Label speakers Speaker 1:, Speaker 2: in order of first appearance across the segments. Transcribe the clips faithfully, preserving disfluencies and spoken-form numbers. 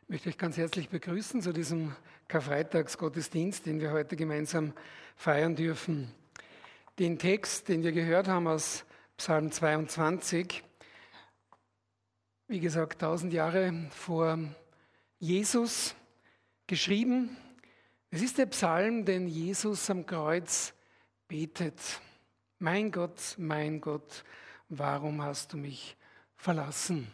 Speaker 1: Ich möchte euch ganz herzlich begrüßen zu diesem Karfreitagsgottesdienst, den wir heute gemeinsam feiern dürfen. Den Text, den wir gehört haben aus Psalm zweiundzwanzig, wie gesagt, tausend Jahre vor Jesus geschrieben. Es ist der Psalm, den Jesus am Kreuz betet. Mein Gott, mein Gott, warum hast du mich verlassen?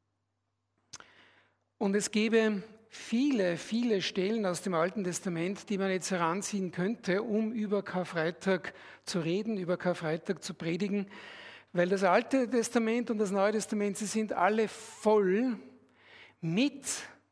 Speaker 1: Und es gäbe viele, viele Stellen aus dem Alten Testament, die man jetzt heranziehen könnte, um über Karfreitag zu reden, über Karfreitag zu predigen, weil das Alte Testament und das Neue Testament, sie sind alle voll mit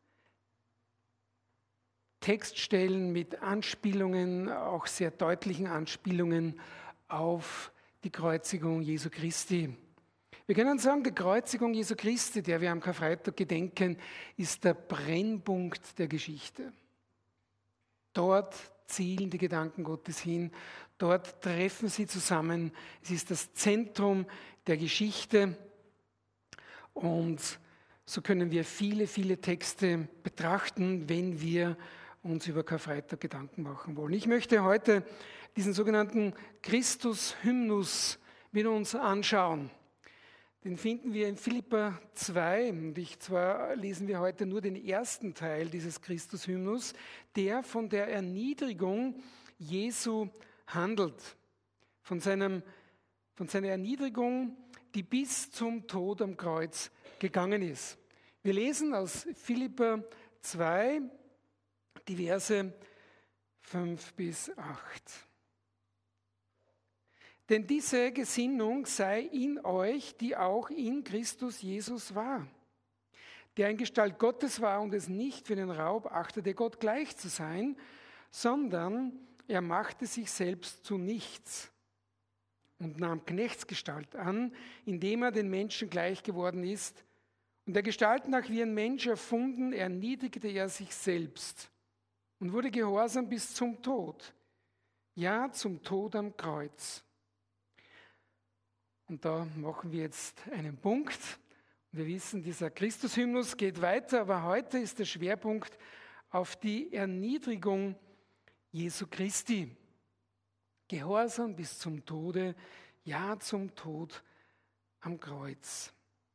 Speaker 1: Textstellen, mit Anspielungen, auch sehr deutlichen Anspielungen auf die Kreuzigung Jesu Christi. Wir können sagen, die Kreuzigung Jesu Christi, der wir am Karfreitag gedenken, ist der Brennpunkt der Geschichte. Dort zielen die Gedanken Gottes hin, dort treffen sie zusammen. Es ist das Zentrum der Geschichte und so können wir viele, viele Texte betrachten, wenn wir uns über Karfreitag Gedanken machen wollen. Ich möchte heute diesen sogenannten Christus-Hymnus mit uns anschauen. Den finden wir in Philipper zwei und ich zwar lesen wir heute nur den ersten Teil dieses Christus-Hymnus, der von der Erniedrigung Jesu handelt, von, seinem, von seiner Erniedrigung, die bis zum Tod am Kreuz gegangen ist. Wir lesen aus Philipper zwei die Verse fünf bis acht. Denn diese Gesinnung sei in euch, die auch in Christus Jesus war, der in Gestalt Gottes war und es nicht für den Raub achtete, Gott gleich zu sein, sondern er machte sich selbst zu nichts und nahm Knechtsgestalt an, indem er den Menschen gleich geworden ist. Und der Gestalt nach wie ein Mensch erfunden, erniedrigte er sich selbst und wurde gehorsam bis zum Tod, ja, zum Tod am Kreuz. Und da machen wir jetzt einen Punkt. Wir wissen, dieser Christus-Hymnus geht weiter, aber heute ist der Schwerpunkt auf die Erniedrigung Jesu Christi. Gehorsam bis zum Tode, ja zum Tod am Kreuz.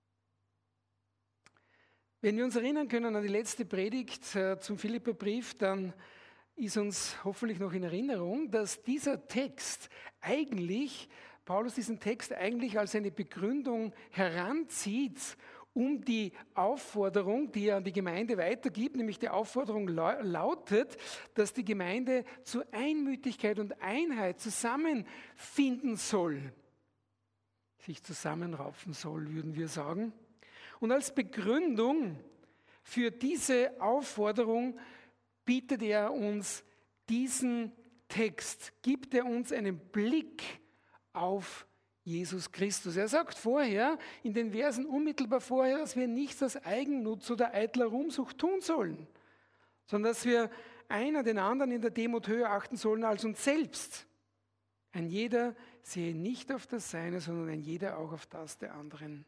Speaker 1: Wenn wir uns erinnern können an die letzte Predigt äh, zum Philipperbrief, dann ist uns hoffentlich noch in Erinnerung, dass dieser Text eigentlich Paulus diesen Text eigentlich als eine Begründung heranzieht, um die Aufforderung, die er an die Gemeinde weitergibt, nämlich die Aufforderung lautet, dass die Gemeinde zu Einmütigkeit und Einheit zusammenfinden soll, sich zusammenraufen soll, würden wir sagen. Und als Begründung für diese Aufforderung bietet er uns diesen Text, gibt er uns einen Blick auf Jesus Christus. Er sagt vorher, in den Versen unmittelbar vorher, dass wir nichts aus Eigennutz oder eitler Ruhmsucht tun sollen, sondern dass wir einer den anderen in der Demut höher achten sollen als uns selbst. Ein jeder sehe nicht auf das Seine, sondern ein jeder auch auf das der anderen.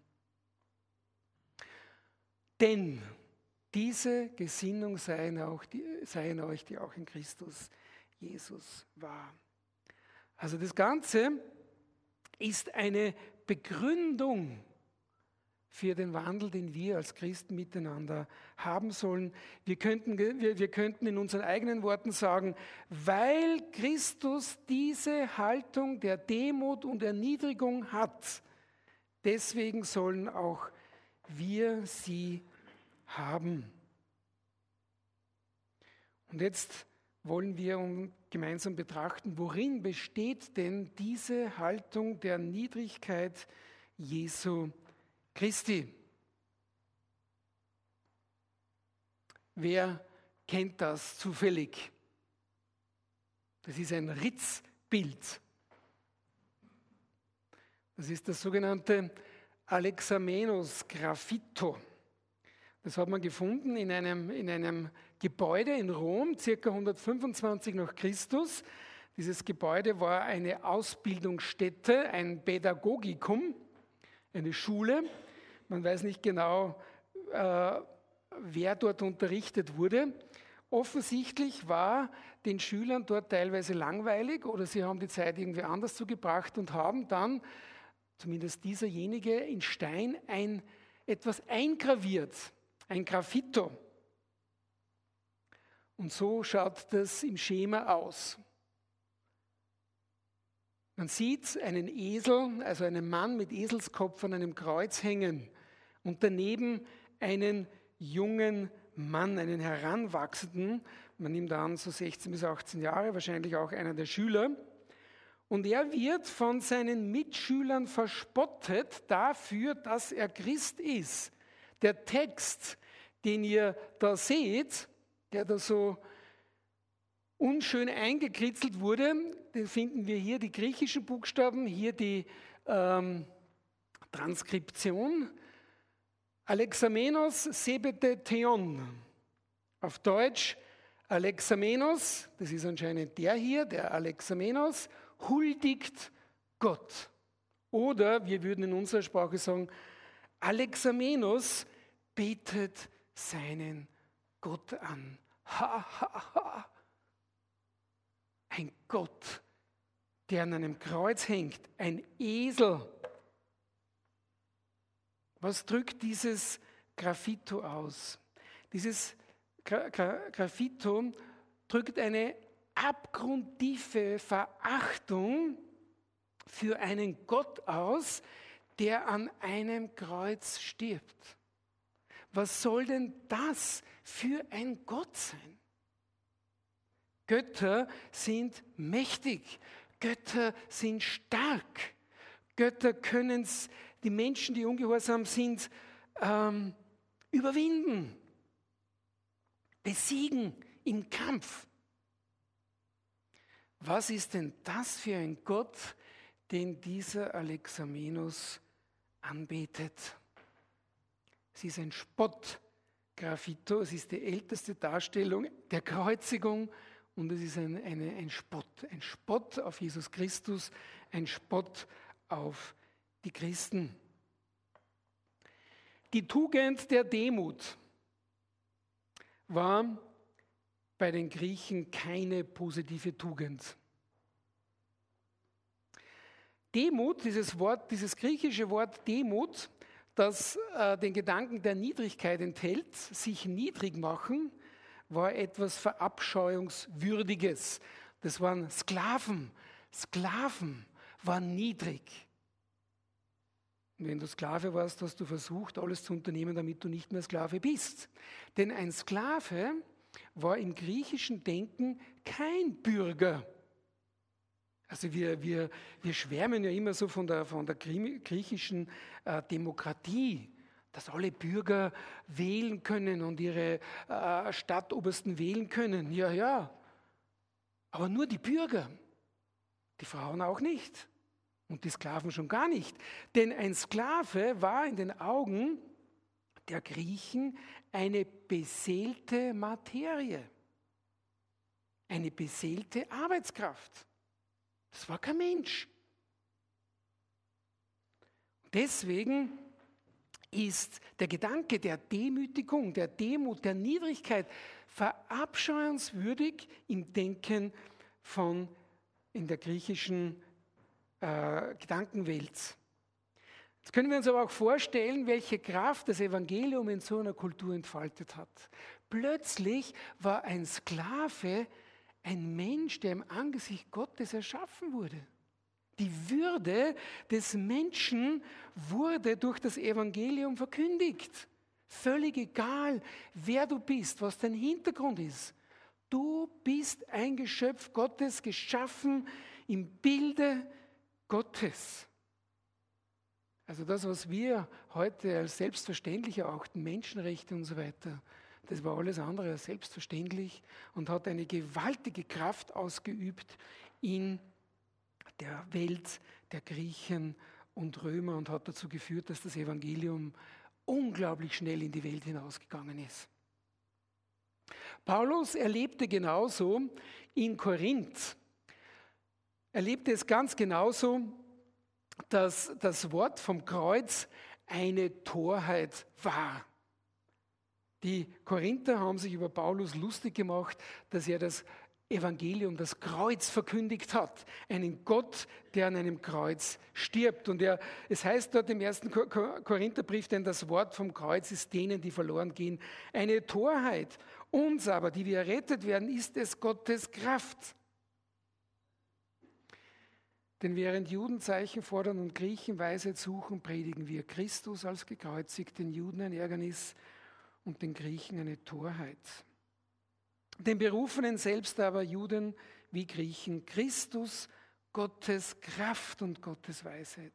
Speaker 1: Denn diese Gesinnung sei in, auch die, sei in euch, die auch in Christus Jesus war. Also das Ganze ist eine Begründung für den Wandel, den wir als Christen miteinander haben sollen. Wir könnten, wir, wir könnten in unseren eigenen Worten sagen, weil Christus diese Haltung der Demut und Erniedrigung hat, deswegen sollen auch wir sie haben. Und jetzt wollen wir gemeinsam betrachten, worin besteht denn diese Haltung der Niedrigkeit Jesu Christi? Wer kennt das zufällig? Das ist ein Ritzbild. Das ist das sogenannte Alexamenos-Graffito. Das hat man gefunden in einem, in einem Gebäude in Rom, ca. hundertfünfundzwanzig nach Christus. Dieses Gebäude war eine Ausbildungsstätte, ein Pädagogikum, eine Schule. Man weiß nicht genau, äh, wer dort unterrichtet wurde. Offensichtlich war den Schülern dort teilweise langweilig oder sie haben die Zeit irgendwie anders zugebracht und haben dann, zumindest dieserjenige, in Stein ein, etwas eingraviert, ein Graffito. Und so schaut das im Schema aus. Man sieht einen Esel, also einen Mann mit Eselskopf an einem Kreuz hängen und daneben einen jungen Mann, einen Heranwachsenden, man nimmt an so sechzehn bis achtzehn Jahre, wahrscheinlich auch einer der Schüler. Und er wird von seinen Mitschülern verspottet dafür, dass er Christ ist. Der Text, den ihr da seht, der da so unschön eingekritzelt wurde, den finden wir hier, die griechischen Buchstaben, hier die ähm, Transkription. Alexamenos sebete theon. Auf Deutsch Alexamenos, das ist anscheinend der hier, der Alexamenos, huldigt Gott. Oder wir würden in unserer Sprache sagen, Alexamenos betet seinen Gott an. Ha, ha, ha. Ein Gott, der an einem Kreuz hängt, ein Esel. Was drückt dieses Graffito aus? Dieses Gra- Gra- Graffito drückt eine abgrundtiefe Verachtung für einen Gott aus, der an einem Kreuz stirbt. Was soll denn das für ein Gott sein? Götter sind mächtig, Götter sind stark, Götter können es, die Menschen, die ungehorsam sind, ähm, überwinden, besiegen im Kampf. Was ist denn das für ein Gott, den dieser Alexamenos anbetet? Es ist ein Spottgraffito, es ist die älteste Darstellung der Kreuzigung und es ist ein, eine, ein Spott, ein Spott auf Jesus Christus, ein Spott auf die Christen. Die Tugend der Demut war bei den Griechen keine positive Tugend. Demut, dieses Wort, dieses griechische Wort Demut, das äh, den Gedanken der Niedrigkeit enthält, sich niedrig machen, war etwas Verabscheuungswürdiges. Das waren Sklaven. Sklaven waren niedrig. Und wenn du Sklave warst, hast du versucht, alles zu unternehmen, damit du nicht mehr Sklave bist. Denn ein Sklave war im griechischen Denken kein Bürger. Also wir, wir, wir schwärmen ja immer so von der, von der griechischen äh, Demokratie, dass alle Bürger wählen können und ihre äh, Stadtobersten wählen können. Ja, ja, aber nur die Bürger, die Frauen auch nicht und die Sklaven schon gar nicht. Denn ein Sklave war in den Augen der Griechen eine beseelte Materie, eine beseelte Arbeitskraft. Das war kein Mensch. Deswegen ist der Gedanke der Demütigung, der Demut, der Niedrigkeit verabscheuenswürdig im Denken von in der griechischen äh, Gedankenwelt. Jetzt können wir uns aber auch vorstellen, welche Kraft das Evangelium in so einer Kultur entfaltet hat. Plötzlich war ein Sklave ein Mensch, der im Angesicht Gottes erschaffen wurde. Die Würde des Menschen wurde durch das Evangelium verkündigt. Völlig egal, wer du bist, was dein Hintergrund ist. Du bist ein Geschöpf Gottes, geschaffen im Bilde Gottes. Also das, was wir heute als selbstverständlich erachten, Menschenrechte und so weiter, das war alles andere als selbstverständlich und hat eine gewaltige Kraft ausgeübt in der Welt der Griechen und Römer und hat dazu geführt, dass das Evangelium unglaublich schnell in die Welt hinausgegangen ist. Paulus erlebte genauso in Korinth, erlebte es ganz genauso, dass das Wort vom Kreuz eine Torheit war. Die Korinther haben sich über Paulus lustig gemacht, dass er das Evangelium, das Kreuz verkündigt hat. Einen Gott, der an einem Kreuz stirbt. Und er, es heißt dort im ersten Korintherbrief, denn das Wort vom Kreuz ist denen, die verloren gehen, eine Torheit. Uns aber, die wir errettet werden, ist es Gottes Kraft. Denn während Juden Zeichen fordern und Griechen Weisheit suchen, predigen wir Christus als gekreuzigt, den Juden ein Ärgernis und den Griechen eine Torheit. Den Berufenen selbst aber, Juden wie Griechen, Christus, Gottes Kraft und Gottes Weisheit.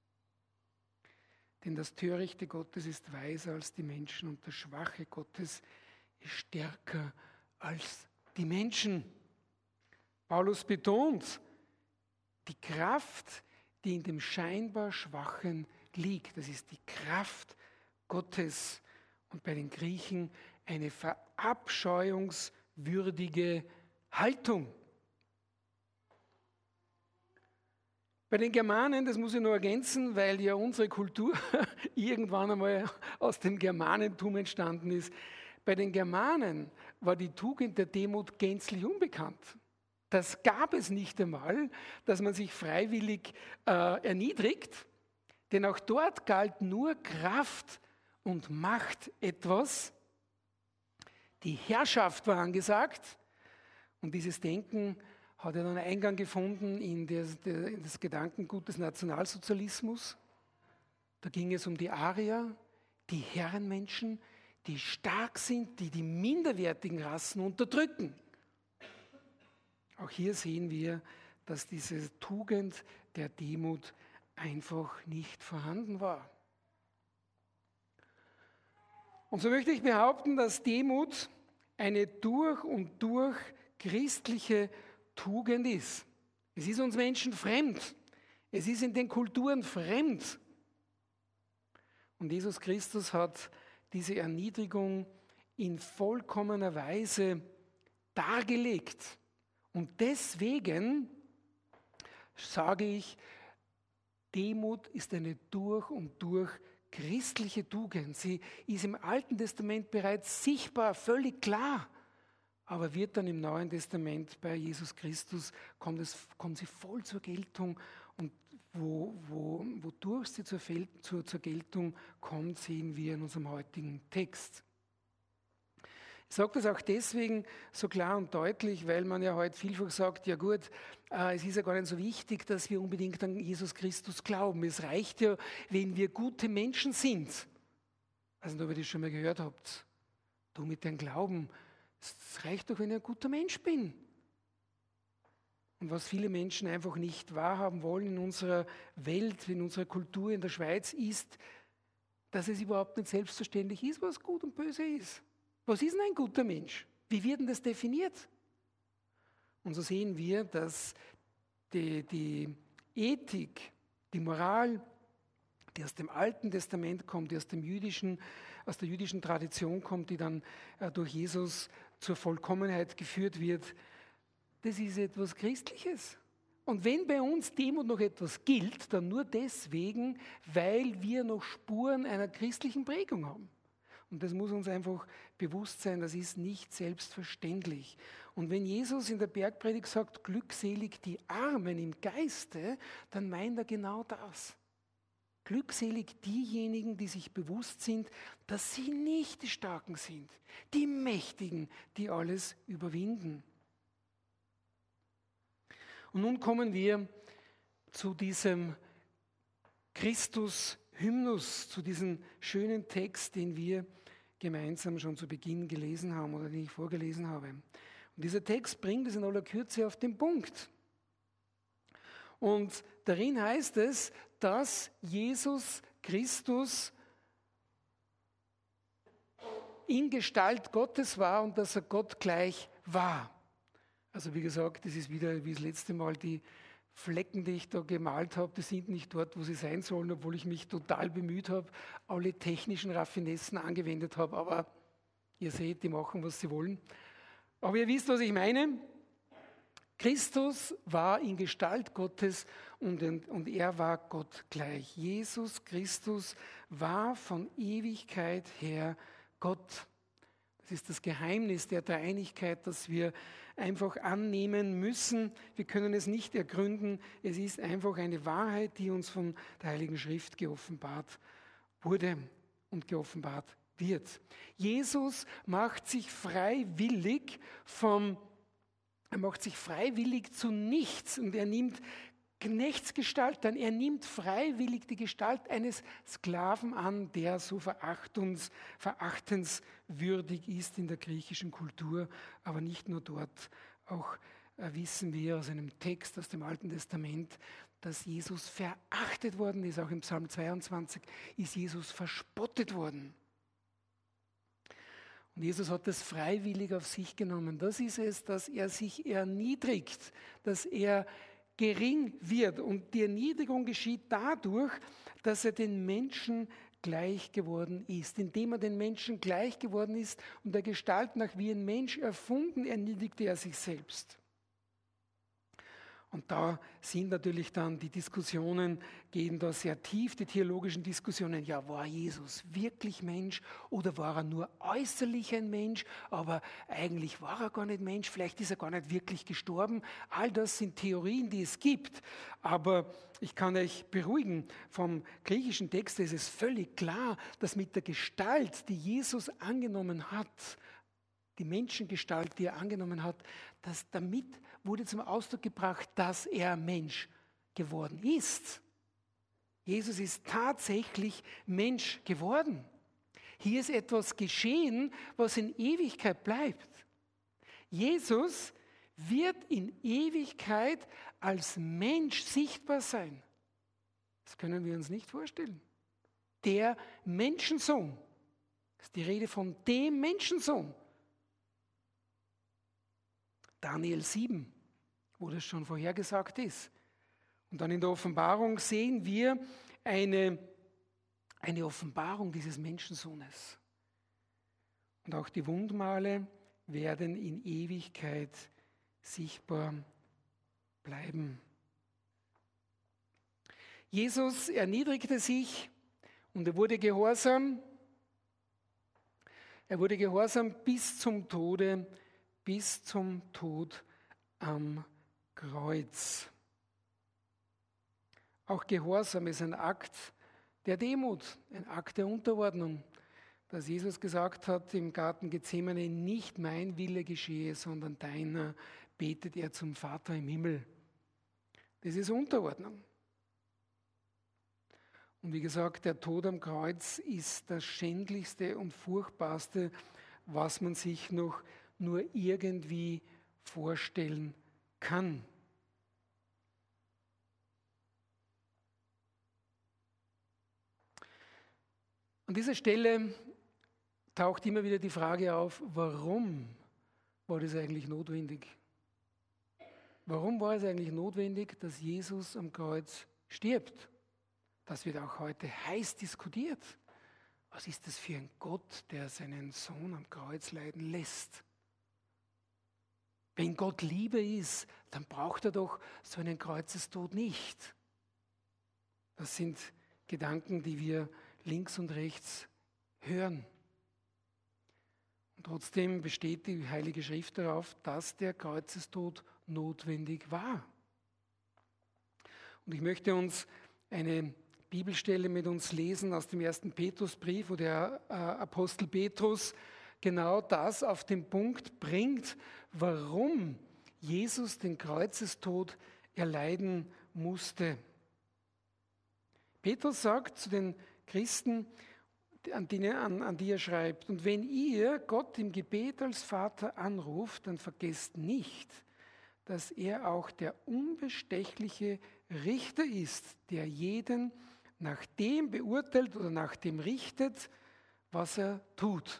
Speaker 1: Denn das Törichte Gottes ist weiser als die Menschen und das Schwache Gottes ist stärker als die Menschen. Paulus betont die Kraft, die in dem scheinbar Schwachen liegt. Das ist die Kraft Gottes. Und bei den Griechen eine verabscheuungswürdige Haltung. Bei den Germanen, das muss ich noch ergänzen, weil ja unsere Kultur irgendwann einmal aus dem Germanentum entstanden ist. Bei den Germanen war die Tugend der Demut gänzlich unbekannt. Das gab es nicht einmal, dass man sich freiwillig äh, erniedrigt, denn auch dort galt nur Kraft und Macht etwas. Die Herrschaft war angesagt und dieses Denken hat ja dann Eingang gefunden in das, in das Gedankengut des Nationalsozialismus. Da ging es um die Arier, die Herrenmenschen, die stark sind, die die minderwertigen Rassen unterdrücken. Auch hier sehen wir, dass diese Tugend der Demut einfach nicht vorhanden war. Und so möchte ich behaupten, dass Demut eine durch und durch christliche Tugend ist. Es ist uns Menschen fremd. Es ist in den Kulturen fremd. Und Jesus Christus hat diese Erniedrigung in vollkommener Weise dargelegt. Und deswegen sage ich, Demut ist eine durch und durch christliche Tugend. Sie ist im Alten Testament bereits sichtbar, völlig klar, aber wird dann im Neuen Testament bei Jesus Christus, kommt, es, kommt sie voll zur Geltung und wo, wo, wodurch sie zur, zur, zur Geltung kommt, sehen wir in unserem heutigen Text. Ich sage das auch deswegen so klar und deutlich, weil man ja heute vielfach sagt, ja gut, äh, es ist ja gar nicht so wichtig, dass wir unbedingt an Jesus Christus glauben. Es reicht ja, wenn wir gute Menschen sind. Also ob ihr das schon mal gehört habt. Du mit deinem Glauben, es reicht doch, wenn ich ein guter Mensch bin. Und was viele Menschen einfach nicht wahrhaben wollen in unserer Welt, in unserer Kultur, in der Schweiz, ist, dass es überhaupt nicht selbstverständlich ist, was gut und böse ist. Was ist denn ein guter Mensch? Wie wird denn das definiert? Und so sehen wir, dass die, die Ethik, die Moral, die aus dem Alten Testament kommt, die aus, dem jüdischen, aus der jüdischen Tradition kommt, die dann äh, durch Jesus zur Vollkommenheit geführt wird, das ist etwas Christliches. Und wenn bei uns Demut noch etwas gilt, dann nur deswegen, weil wir noch Spuren einer christlichen Prägung haben. Und das muss uns einfach bewusst sein, das ist nicht selbstverständlich. Und wenn Jesus in der Bergpredigt sagt, glückselig die Armen im Geiste, dann meint er genau das. Glückselig diejenigen, die sich bewusst sind, dass sie nicht die Starken sind, die Mächtigen, die alles überwinden. Und nun kommen wir zu diesem Christus-Hymnus, zu diesem schönen Text, den wir gemeinsam schon zu Beginn gelesen haben oder den ich vorgelesen habe. Und dieser Text bringt es in aller Kürze auf den Punkt. Und darin heißt es, dass Jesus Christus in Gestalt Gottes war und dass er Gott gleich war. Also wie gesagt, das ist wieder wie das letzte Mal, die Flecken, die ich da gemalt habe, die sind nicht dort, wo sie sein sollen, obwohl ich mich total bemüht habe, alle technischen Raffinessen angewendet habe. Aber ihr seht, die machen, was sie wollen. Aber ihr wisst, was ich meine. Christus war in Gestalt Gottes und, und er war Gott gleich. Jesus Christus war von Ewigkeit her Gott. Das ist das Geheimnis der Dreieinigkeit, das wir einfach annehmen müssen. Wir können es nicht ergründen. Es ist einfach eine Wahrheit, die uns von der Heiligen Schrift geoffenbart wurde und geoffenbart wird. Jesus macht sich freiwillig vom, er macht sich freiwillig zu nichts und er nimmt Knechtsgestalt an. Er nimmt freiwillig die Gestalt eines Sklaven an, der so verachtungs, verachtenswürdig ist in der griechischen Kultur, aber nicht nur dort. Auch äh, wissen wir aus einem Text aus dem Alten Testament, dass Jesus verachtet worden ist. Auch im Psalm zweiundzwanzig ist Jesus verspottet worden. Und Jesus hat das freiwillig auf sich genommen. Das ist es, dass er sich erniedrigt, dass er gering wird. Und die Erniedrigung geschieht dadurch, dass er den Menschen gleich geworden ist. Indem er den Menschen gleich geworden ist und der Gestalt nach wie ein Mensch erfunden, erniedrigte er sich selbst. Und da sind natürlich dann die Diskussionen, gehen da sehr tief, die theologischen Diskussionen. Ja, war Jesus wirklich Mensch oder war er nur äußerlich ein Mensch, aber eigentlich war er gar nicht Mensch, vielleicht ist er gar nicht wirklich gestorben. All das sind Theorien, die es gibt. Aber ich kann euch beruhigen, vom griechischen Text ist es völlig klar, dass mit der Gestalt, die Jesus angenommen hat, die Menschengestalt, die er angenommen hat, dass damit wurde zum Ausdruck gebracht, dass er Mensch geworden ist. Jesus ist tatsächlich Mensch geworden. Hier ist etwas geschehen, was in Ewigkeit bleibt. Jesus wird in Ewigkeit als Mensch sichtbar sein. Das können wir uns nicht vorstellen. Der Menschensohn. Das ist die Rede von dem Menschensohn. Daniel sieben, wo das schon vorhergesagt ist. Und dann in der Offenbarung sehen wir eine, eine Offenbarung dieses Menschensohnes. Und auch die Wundmale werden in Ewigkeit sichtbar bleiben. Jesus erniedrigte sich und er wurde gehorsam. Er wurde gehorsam bis zum Tode, bis zum Tod am Kreuz. Auch Gehorsam ist ein Akt der Demut, ein Akt der Unterordnung, dass Jesus gesagt hat im Garten Gethsemane, nicht mein Wille geschehe, sondern deiner, betet er zum Vater im Himmel. Das ist Unterordnung. Und wie gesagt, der Tod am Kreuz ist das Schändlichste und Furchtbarste, was man sich noch nur irgendwie vorstellen kann. An dieser Stelle taucht immer wieder die Frage auf, warum war das eigentlich notwendig? Warum war es eigentlich notwendig, dass Jesus am Kreuz stirbt? Das wird auch heute heiß diskutiert. Was ist das für ein Gott, der seinen Sohn am Kreuz leiden lässt? Wenn Gott Liebe ist, dann braucht er doch so einen Kreuzestod nicht. Das sind Gedanken, die wir links und rechts hören. Und trotzdem besteht die Heilige Schrift darauf, dass der Kreuzestod notwendig war. Und ich möchte uns eine Bibelstelle mit uns lesen aus dem ersten Petrusbrief, wo der äh, Apostel Petrus genau das auf den Punkt bringt, warum Jesus den Kreuzestod erleiden musste. Petrus sagt zu den Christen, an die, an, an die er schreibt, und wenn ihr Gott im Gebet als Vater anruft, dann vergesst nicht, dass er auch der unbestechliche Richter ist, der jeden nach dem beurteilt oder nach dem richtet, was er tut.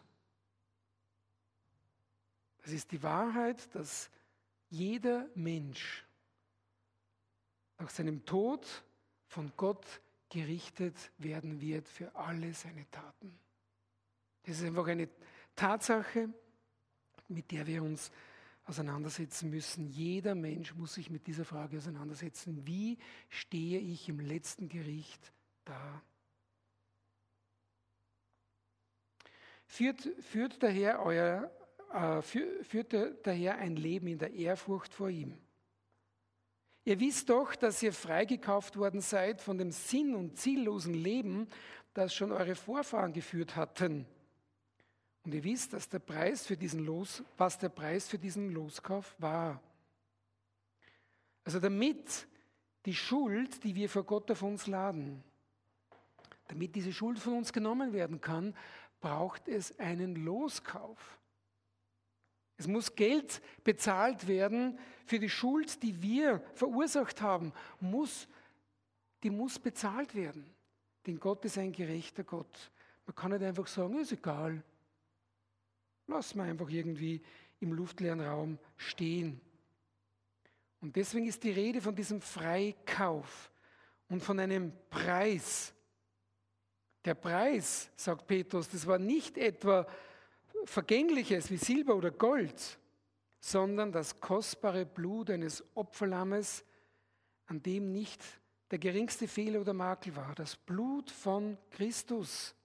Speaker 1: Das ist die Wahrheit, dass jeder Mensch nach seinem Tod von Gott gerichtet werden wird für alle seine Taten. Das ist einfach eine Tatsache, mit der wir uns auseinandersetzen müssen. Jeder Mensch muss sich mit dieser Frage auseinandersetzen. Wie stehe ich im letzten Gericht da? Führt, führt, daher euer, äh, führt, führt daher ein Leben in der Ehrfurcht vor ihm. Ihr wisst doch, dass ihr freigekauft worden seid von dem sinn- und ziellosen Leben, das schon eure Vorfahren geführt hatten. Und ihr wisst, dass der Preis für diesen Los, was der Preis für diesen Loskauf war. Also damit die Schuld, die wir vor Gott auf uns laden, damit diese Schuld von uns genommen werden kann, braucht es einen Loskauf. Es muss Geld bezahlt werden für die Schuld, die wir verursacht haben. Muss, die muss bezahlt werden. Denn Gott ist ein gerechter Gott. Man kann nicht einfach sagen, ist egal. Lass mal einfach irgendwie im luftleeren Raum stehen. Und deswegen ist die Rede von diesem Freikauf und von einem Preis. Der Preis, sagt Petrus, das war nicht etwa Vergängliches wie Silber oder Gold, sondern das kostbare Blut eines Opferlammes, an dem nicht der geringste Fehler oder Makel war. Das Blut von Christus.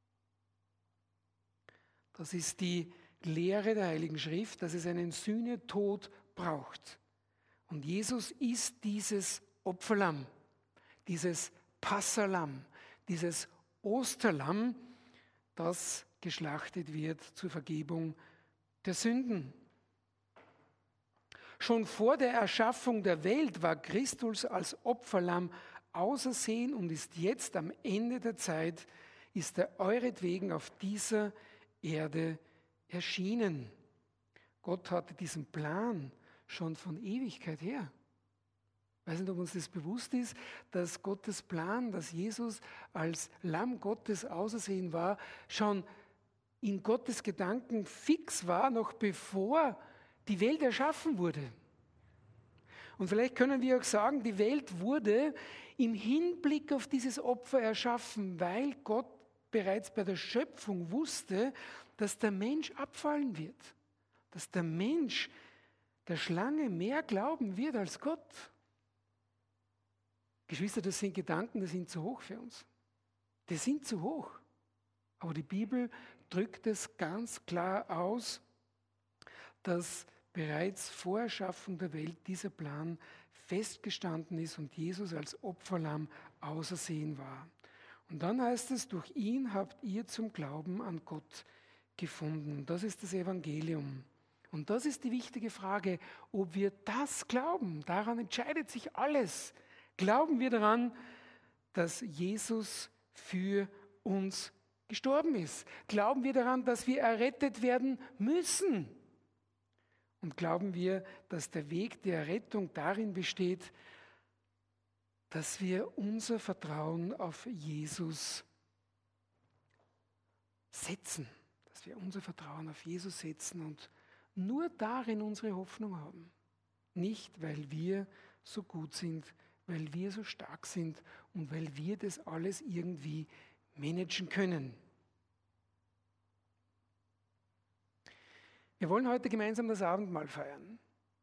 Speaker 1: Das ist die Lehre der Heiligen Schrift, dass es einen Sühnetod braucht. Und Jesus ist dieses Opferlamm, dieses Passalamm, dieses Osterlamm, das geschlachtet wird zur Vergebung der Sünden. Schon vor der Erschaffung der Welt war Christus als Opferlamm ausersehen und ist jetzt am Ende der Zeit, ist er euretwegen auf dieser Erde erschienen. Gott hatte diesen Plan schon von Ewigkeit her. Ich weiß nicht, ob uns das bewusst ist, dass Gottes Plan, dass Jesus als Lamm Gottes ausersehen war, schon in Gottes Gedanken fix war, noch bevor die Welt erschaffen wurde. Und vielleicht können wir auch sagen, die Welt wurde im Hinblick auf dieses Opfer erschaffen, weil Gott bereits bei der Schöpfung wusste, dass der Mensch abfallen wird, dass der Mensch der Schlange mehr glauben wird als Gott. Geschwister, das sind Gedanken, die sind zu hoch für uns. Die sind zu hoch. Aber die Bibel drückt es ganz klar aus, dass bereits vor Erschaffung der Welt dieser Plan festgestanden ist und Jesus als Opferlamm ausersehen war. Und dann heißt es, durch ihn habt ihr zum Glauben an Gott gefunden. Das ist das Evangelium. Und das ist die wichtige Frage, ob wir das glauben. Daran entscheidet sich alles. Glauben wir daran, dass Jesus für uns gestorben ist? Glauben wir daran, dass wir errettet werden müssen? Und glauben wir, dass der Weg der Errettung darin besteht, dass wir unser Vertrauen auf Jesus setzen, dass wir unser Vertrauen auf Jesus setzen und nur darin unsere Hoffnung haben. Nicht, weil wir so gut sind, weil wir so stark sind und weil wir das alles irgendwie managen können. Wir wollen heute gemeinsam das Abendmahl feiern.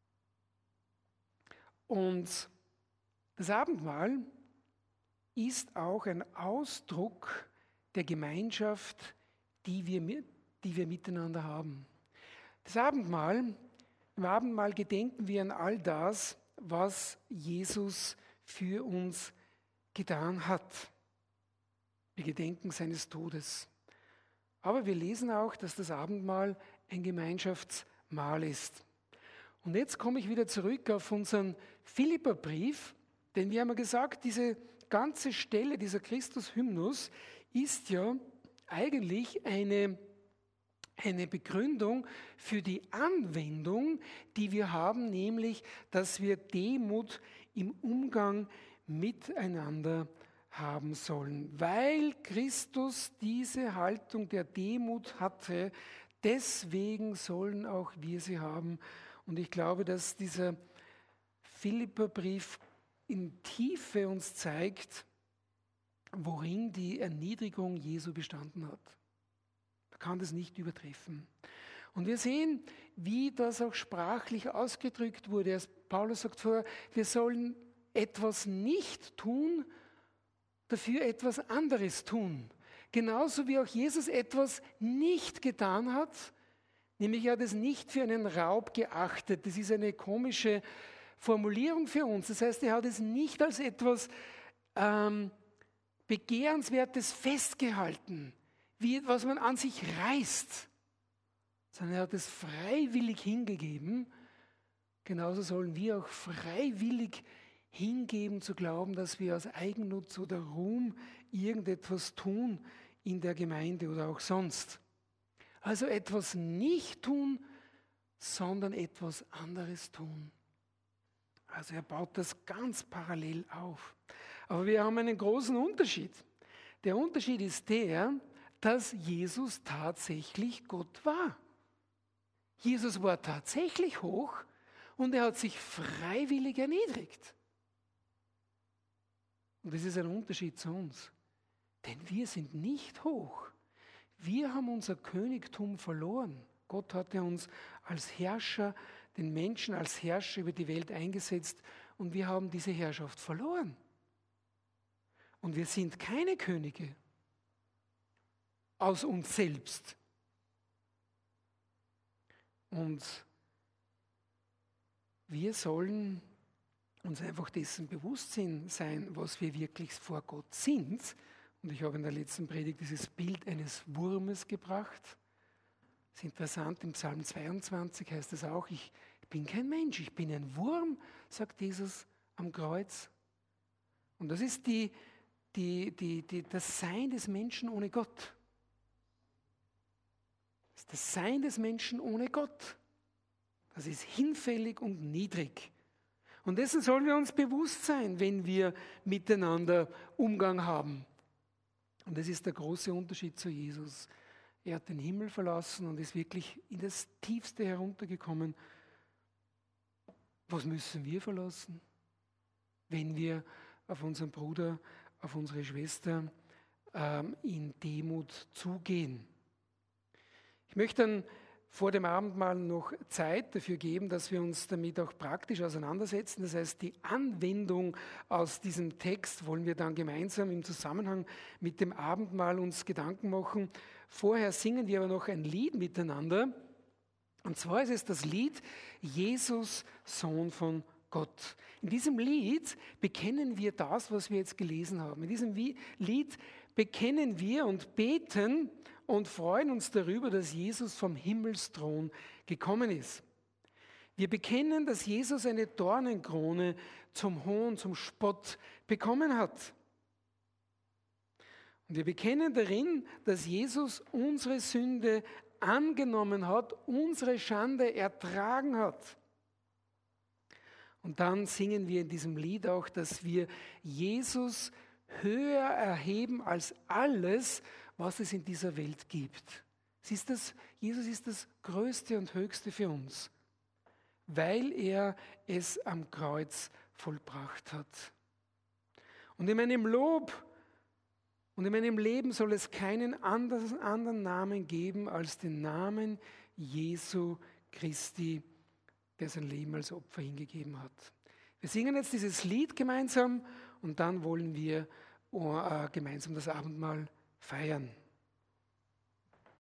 Speaker 1: Und das Abendmahl ist auch ein Ausdruck der Gemeinschaft, die wir, die wir miteinander haben. Das Abendmahl, im Abendmahl gedenken wir an all das, was Jesus für uns getan hat. Wir gedenken seines Todes. Aber wir lesen auch, dass das Abendmahl ein Gemeinschaftsmahl ist. Und jetzt komme ich wieder zurück auf unseren Philipperbrief, denn wir haben ja gesagt, diese ganze Stelle, dieser Christus-Hymnus ist ja eigentlich eine, eine Begründung für die Anwendung, die wir haben, nämlich, dass wir Demut im Umgang miteinander haben sollen. Weil Christus diese Haltung der Demut hatte, deswegen sollen auch wir sie haben. Und ich glaube, dass dieser Philipperbrief in Tiefe uns zeigt, worin die Erniedrigung Jesu bestanden hat. Man kann das nicht übertreffen. Und wir sehen, wie das auch sprachlich ausgedrückt wurde. Paulus sagt vorher, wir sollen etwas nicht tun, dafür etwas anderes tun. Genauso wie auch Jesus etwas nicht getan hat, nämlich er hat es nicht für einen Raub geachtet. Das ist eine komische Formulierung für uns. Das heißt, er hat es nicht als etwas ähm, Begehrenswertes festgehalten, wie etwas man an sich reißt, sondern er hat es freiwillig hingegeben. Genauso sollen wir auch freiwillig hingeben, zu glauben, dass wir aus Eigennutz oder Ruhm irgendetwas tun in der Gemeinde oder auch sonst. Also etwas nicht tun, sondern etwas anderes tun. Also er baut das ganz parallel auf. Aber wir haben einen großen Unterschied. Der Unterschied ist der, dass Jesus tatsächlich Gott war. Jesus war tatsächlich hoch und er hat sich freiwillig erniedrigt. Und das ist ein Unterschied zu uns. Denn wir sind nicht hoch. Wir haben unser Königtum verloren. Gott hatte uns als Herrscher, den Menschen als Herrscher über die Welt eingesetzt und wir haben diese Herrschaft verloren. Und wir sind keine Könige aus uns selbst. Und wir sollen uns einfach dessen bewusst sein, was wir wirklich vor Gott sind. Und ich habe in der letzten Predigt dieses Bild eines Wurmes gebracht. Das ist interessant, im Psalm zweiundzwanzig heißt es auch, ich bin kein Mensch, ich bin ein Wurm, sagt Jesus am Kreuz. Und das ist die, die, die, die, das Sein des Menschen ohne Gott. Das ist das Sein des Menschen ohne Gott. Das ist hinfällig und niedrig. Und dessen sollen wir uns bewusst sein, wenn wir miteinander Umgang haben. Und das ist der große Unterschied zu Jesus. Er hat den Himmel verlassen und ist wirklich in das Tiefste heruntergekommen. Was müssen wir verlassen, wenn wir auf unseren Bruder, auf unsere Schwester ähm, in Demut zugehen? Ich möchte dann vor dem Abendmahl noch Zeit dafür geben, dass wir uns damit auch praktisch auseinandersetzen. Das heißt, die Anwendung aus diesem Text wollen wir dann gemeinsam im Zusammenhang mit dem Abendmahl uns Gedanken machen. Vorher singen wir aber noch ein Lied miteinander. Und zwar ist es das Lied Jesus, Sohn von Gott. In diesem Lied bekennen wir das, was wir jetzt gelesen haben. In diesem Lied bekennen wir und beten und freuen uns darüber, dass Jesus vom Himmelsthron gekommen ist. Wir bekennen, dass Jesus eine Dornenkrone zum Hohn, zum Spott bekommen hat. Und wir bekennen darin, dass Jesus unsere Sünde angenommen hat, unsere Schande ertragen hat. Und dann singen wir in diesem Lied auch, dass wir Jesus höher erheben als alles, was es in dieser Welt gibt. Es ist das, Jesus ist das Größte und Höchste für uns, weil er es am Kreuz vollbracht hat. Und in meinem Lob und in meinem Leben soll es keinen anderen, anderen Namen geben als den Namen Jesu Christi, der sein Leben als Opfer hingegeben hat. Wir singen jetzt dieses Lied gemeinsam und dann wollen wir äh, gemeinsam das Abendmahl feiern.